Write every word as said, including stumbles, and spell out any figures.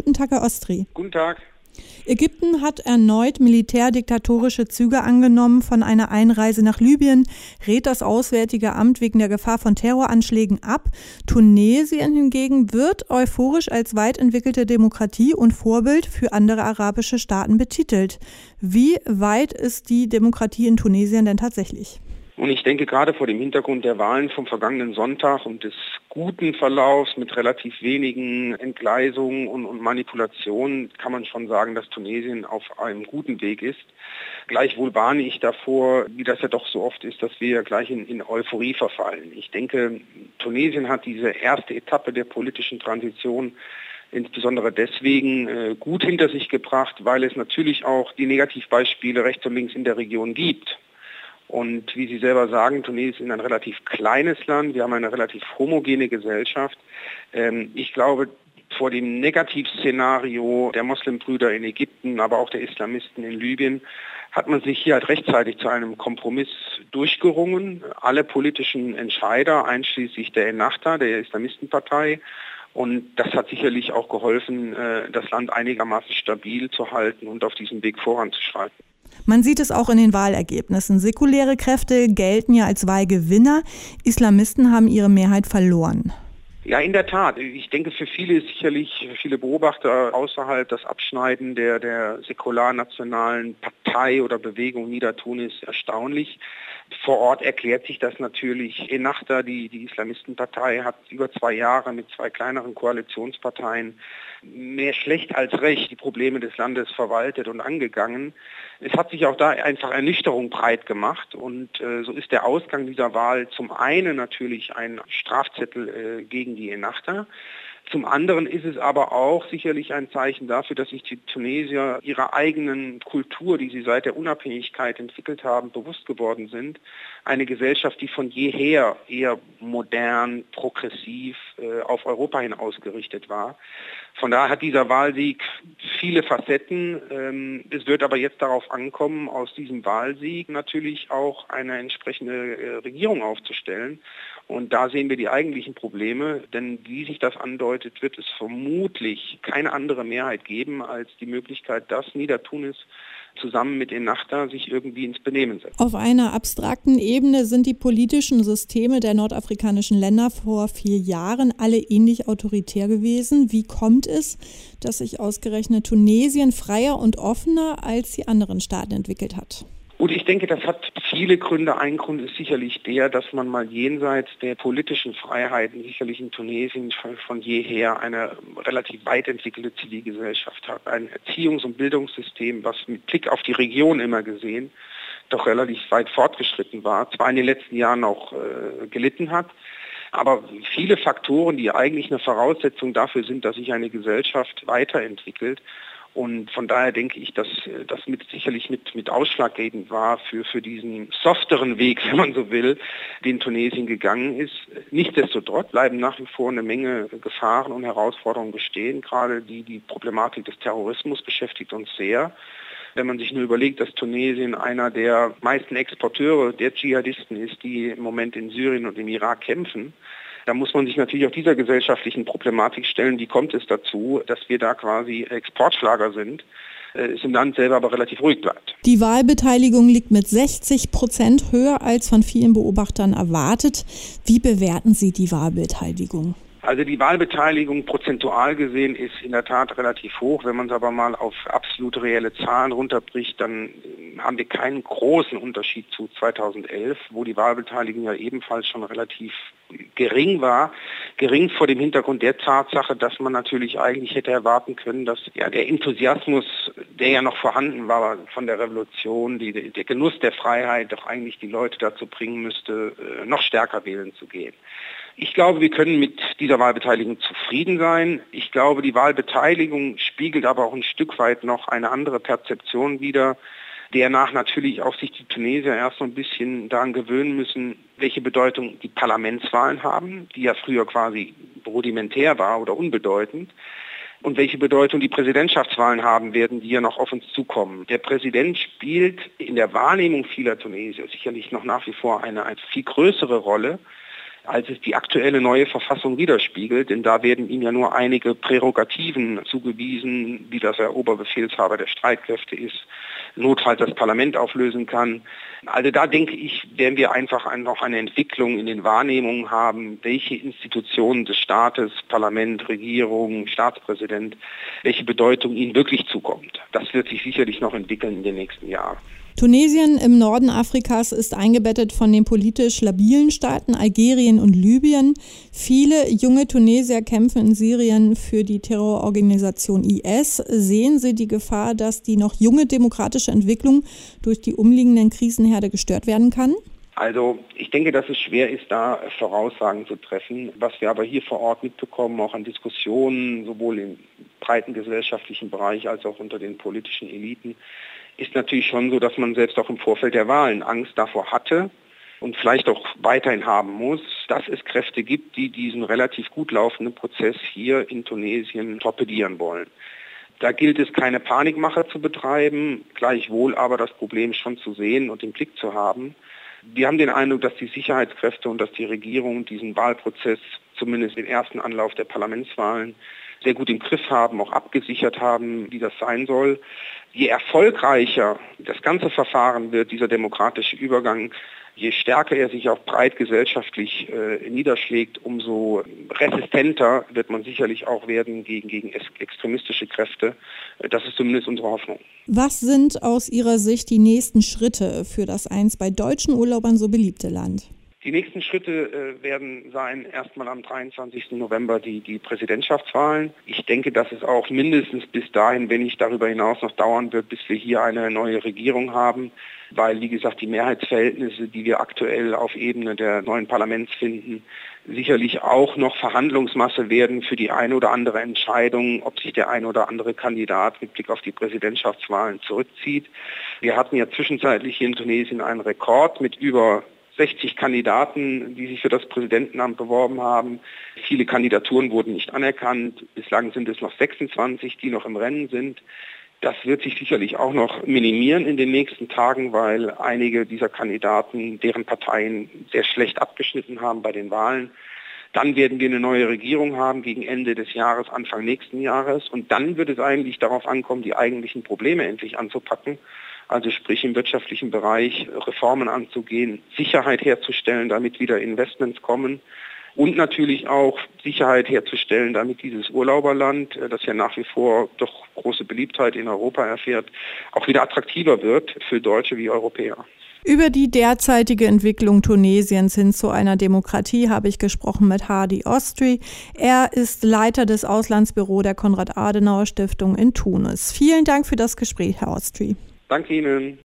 Guten Tag, Herr Ostri. Guten Tag. Ägypten hat erneut militärdiktatorische Züge angenommen von einer Einreise nach Libyen, rät das Auswärtige Amt wegen der Gefahr von Terroranschlägen ab. Tunesien hingegen wird euphorisch als weit entwickelte Demokratie und Vorbild für andere arabische Staaten betitelt. Wie weit ist die Demokratie in Tunesien denn tatsächlich? Und ich denke, gerade vor dem Hintergrund der Wahlen vom vergangenen Sonntag und des guten Verlaufs mit relativ wenigen Entgleisungen und, und Manipulationen kann man schon sagen, dass Tunesien auf einem guten Weg ist. Gleichwohl warne ich davor, wie das ja doch so oft ist, dass wir gleich in, in Euphorie verfallen. Ich denke, Tunesien hat diese erste Etappe der politischen Transition insbesondere deswegen äh, gut hinter sich gebracht, weil es natürlich auch die Negativbeispiele rechts und links in der Region gibt. Und wie Sie selber sagen, Tunesien ist ein relativ kleines Land, wir haben eine relativ homogene Gesellschaft. Ähm, ich glaube, vor dem Negativszenario der Muslimbrüder in Ägypten, aber auch der Islamisten in Libyen, hat man sich hier halt rechtzeitig zu einem Kompromiss durchgerungen. Alle politischen Entscheider, einschließlich der Ennahda, der Islamistenpartei, und das hat sicherlich auch geholfen, das Land einigermaßen stabil zu halten und auf diesem Weg voranzuschreiten. Man sieht es auch in den Wahlergebnissen. Säkuläre Kräfte gelten ja als Wahlgewinner. Islamisten haben ihre Mehrheit verloren. Ja, in der Tat. Ich denke, für viele ist sicherlich, für viele Beobachter außerhalb das Abschneiden der, der säkular-nationalen Partei oder Bewegung Niedertunis erstaunlich. Vor Ort erklärt sich das natürlich. Ennahda, die, die Islamistenpartei, hat über zwei Jahre mit zwei kleineren Koalitionsparteien mehr schlecht als recht die Probleme des Landes verwaltet und angegangen. Es hat sich auch da einfach Ernüchterung breit gemacht und äh, so ist der Ausgang dieser Wahl zum einen natürlich ein Strafzettel äh, gegen die Ennahda. Zum anderen ist es aber auch sicherlich ein Zeichen dafür, dass sich die Tunesier ihrer eigenen Kultur, die sie seit der Unabhängigkeit entwickelt haben, bewusst geworden sind. Eine Gesellschaft, die von jeher eher modern, progressiv äh, auf Europa hin ausgerichtet war. Von daher hat dieser Wahlsieg viele Facetten. Ähm, es wird aber jetzt darauf ankommen, aus diesem Wahlsieg natürlich auch eine entsprechende äh, Regierung aufzustellen. Und da sehen wir die eigentlichen Probleme, denn wie sich das andeutet, wird es vermutlich keine andere Mehrheit geben als die Möglichkeit, dass Niedertunis zusammen mit Ennahda sich irgendwie ins Benehmen setzt. Auf einer abstrakten Ebene sind die politischen Systeme der nordafrikanischen Länder vor vier Jahren alle ähnlich autoritär gewesen. Wie kommt es, dass sich ausgerechnet Tunesien freier und offener als die anderen Staaten entwickelt hat? Gut, ich denke, das hat viele Gründe. Ein Grund ist sicherlich der, dass man mal jenseits der politischen Freiheiten sicherlich in Tunesien von jeher eine relativ weit entwickelte Zivilgesellschaft hat. Ein Erziehungs- und Bildungssystem, was mit Blick auf die Region immer gesehen doch relativ weit fortgeschritten war, zwar in den letzten Jahren auch äh, gelitten hat, aber viele Faktoren, die eigentlich eine Voraussetzung dafür sind, dass sich eine Gesellschaft weiterentwickelt. Und von daher denke ich, dass das mit, sicherlich mit, mit ausschlaggebend war für, für diesen softeren Weg, wenn man so will, den Tunesien gegangen ist. Nichtsdestotrotz bleiben nach wie vor eine Menge Gefahren und Herausforderungen bestehen. Gerade die, die Problematik des Terrorismus beschäftigt uns sehr. Wenn man sich nur überlegt, dass Tunesien einer der meisten Exporteure der Dschihadisten ist, die im Moment in Syrien und im Irak kämpfen, da muss man sich natürlich auch dieser gesellschaftlichen Problematik stellen. Wie kommt es dazu, dass wir da quasi Exportschlager sind, es im Land selber aber relativ ruhig bleibt? Die Wahlbeteiligung liegt mit sechzig Prozent höher als von vielen Beobachtern erwartet. Wie bewerten Sie die Wahlbeteiligung? Also die Wahlbeteiligung prozentual gesehen ist in der Tat relativ hoch. Wenn man es aber mal auf absolute reelle Zahlen runterbricht, dann haben wir keinen großen Unterschied zu zweitausendelf, wo die Wahlbeteiligung ja ebenfalls schon relativ gering war. Gering vor dem Hintergrund der Tatsache, dass man natürlich eigentlich hätte erwarten können, dass ja der Enthusiasmus, der ja noch vorhanden war von der Revolution, die, der Genuss der Freiheit doch eigentlich die Leute dazu bringen müsste, noch stärker wählen zu gehen. Ich glaube, wir können mit dieser Wahlbeteiligung zufrieden sein. Ich glaube, die Wahlbeteiligung spiegelt aber auch ein Stück weit noch eine andere Perzeption wider, dernach natürlich auch sich die Tunesier erst so ein bisschen daran gewöhnen müssen, welche Bedeutung die Parlamentswahlen haben, die ja früher quasi rudimentär war oder unbedeutend, und welche Bedeutung die Präsidentschaftswahlen haben werden, die ja noch auf uns zukommen. Der Präsident spielt in der Wahrnehmung vieler Tunesier sicherlich noch nach wie vor eine, eine viel größere Rolle als es die aktuelle neue Verfassung widerspiegelt, denn da werden ihm ja nur einige Prärogativen zugewiesen, wie dass er Oberbefehlshaber der Streitkräfte ist, notfalls das Parlament auflösen kann. Also da denke ich, werden wir einfach noch eine Entwicklung in den Wahrnehmungen haben, welche Institutionen des Staates, Parlament, Regierung, Staatspräsident, welche Bedeutung ihnen wirklich zukommt. Das wird sich sicherlich noch entwickeln in den nächsten Jahren. Tunesien im Norden Afrikas ist eingebettet von den politisch labilen Staaten Algerien und Libyen. Viele junge Tunesier kämpfen in Syrien für die Terrororganisation I S. Sehen Sie die Gefahr, dass die noch junge demokratische Entwicklung durch die umliegenden Krisenherde gestört werden kann? Also ich denke, dass es schwer ist, da Voraussagen zu treffen. Was wir aber hier vor Ort mitbekommen, auch an Diskussionen, sowohl im breiten gesellschaftlichen Bereich als auch unter den politischen Eliten, ist natürlich schon so, dass man selbst auch im Vorfeld der Wahlen Angst davor hatte und vielleicht auch weiterhin haben muss, dass es Kräfte gibt, die diesen relativ gut laufenden Prozess hier in Tunesien torpedieren wollen. Da gilt es, keine Panikmache zu betreiben, gleichwohl aber das Problem schon zu sehen und im Blick zu haben. Wir haben den Eindruck, dass die Sicherheitskräfte und dass die Regierung diesen Wahlprozess, zumindest den ersten Anlauf der Parlamentswahlen, sehr gut im Griff haben, auch abgesichert haben, wie das sein soll. Je erfolgreicher das ganze Verfahren wird, dieser demokratische Übergang, je stärker er sich auch breit gesellschaftlich äh, niederschlägt, umso resistenter wird man sicherlich auch werden gegen, gegen extremistische Kräfte. Das ist zumindest unsere Hoffnung. Was sind aus Ihrer Sicht die nächsten Schritte für das einst bei deutschen Urlaubern so beliebte Land? Die nächsten Schritte äh, werden sein, erstmal am dreiundzwanzigsten November die, die Präsidentschaftswahlen. Ich denke, dass es auch mindestens bis dahin, wenn nicht darüber hinaus noch dauern wird, bis wir hier eine neue Regierung haben, weil, wie gesagt, die Mehrheitsverhältnisse, die wir aktuell auf Ebene der neuen Parlaments finden, sicherlich auch noch Verhandlungsmasse werden für die eine oder andere Entscheidung, ob sich der eine oder andere Kandidat mit Blick auf die Präsidentschaftswahlen zurückzieht. Wir hatten ja zwischenzeitlich hier in Tunesien einen Rekord mit über sechzig Kandidaten, die sich für das Präsidentenamt beworben haben. Viele Kandidaturen wurden nicht anerkannt. Bislang sind es noch sechsundzwanzig, die noch im Rennen sind. Das wird sich sicherlich auch noch minimieren in den nächsten Tagen, weil einige dieser Kandidaten, deren Parteien sehr schlecht abgeschnitten haben bei den Wahlen. Dann werden wir eine neue Regierung haben gegen Ende des Jahres, Anfang nächsten Jahres. Und dann wird es eigentlich darauf ankommen, die eigentlichen Probleme endlich anzupacken. Also sprich im wirtschaftlichen Bereich Reformen anzugehen, Sicherheit herzustellen, damit wieder Investments kommen und natürlich auch Sicherheit herzustellen, damit dieses Urlauberland, das ja nach wie vor doch große Beliebtheit in Europa erfährt, auch wieder attraktiver wird für Deutsche wie Europäer. Über die derzeitige Entwicklung Tunesiens hin zu einer Demokratie habe ich gesprochen mit Hadi Ostri. Er ist Leiter des Auslandsbüros der Konrad-Adenauer-Stiftung in Tunis. Vielen Dank für das Gespräch, Herr Ostri. Danke Ihnen.